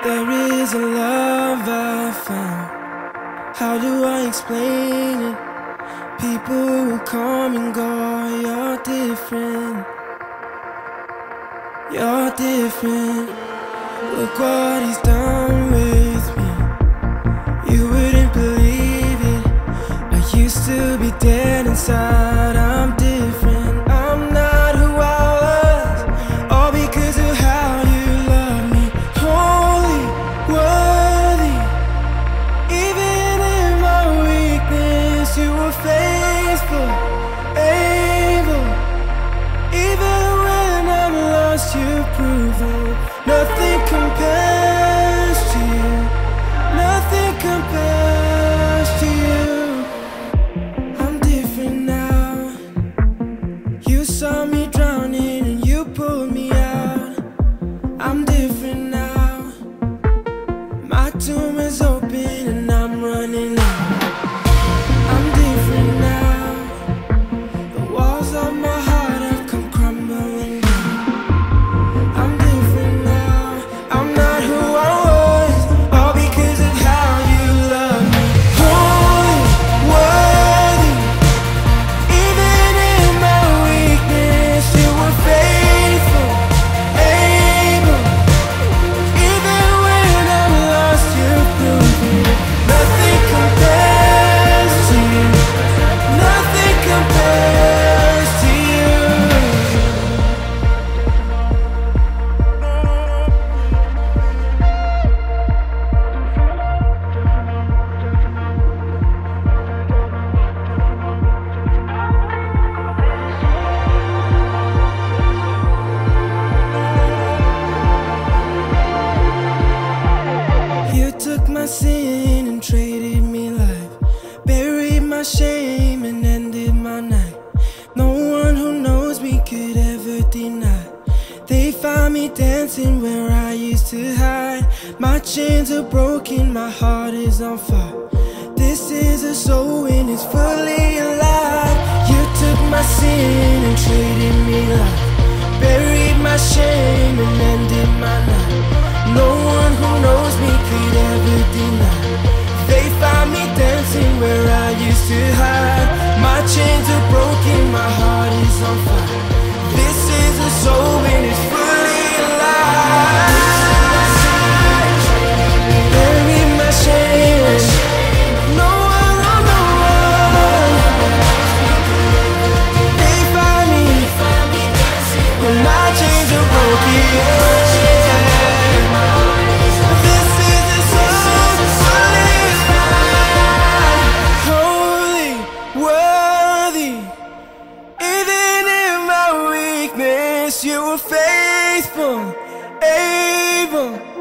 There is a love I found. How do I explain it? People will come and go. You're different. You're different. Look what he's done with me. You wouldn't believe it. I used to be dead inside. I'm different. I'm not who I was, all because of how you love me. Holy, worthy. Even in my weakness, you were faithful, able. Even when I'm lost, you've proven nothing compares to you. Nothing compares to you. I'm different now. You saw me drowning and you pulled me out. I'm different now. My tomb is open and I'm running out. I'm different now. The walls of my heart have come crumbling down. I'm different now. I'm not who I was, all because of how you love me. Holy, worthy. Even in my weakness, you were faithful, able. Even when I'm lost, you've proven nothing compares to you. Nothing compares to you. You took my sin and traded me life, buried my shame and ended my night. No one who knows me could ever deny. They found me dancing where I used to hide. My chains are broken, my heart is on fire. This is a soul when it's fully alive. You took my sin and traded me life, buried my shame and ended my night. No one who knows me could ever deny. They found me dancing where I used to hide. My chains are broken, my heart is on fire. This is a soul when it's fully alive. Bury my shame. No one, oh, no one. They find me when my chains are broken. This is a soul fully alive. Holy, worthy. Even in my weakness, you were faithful, able.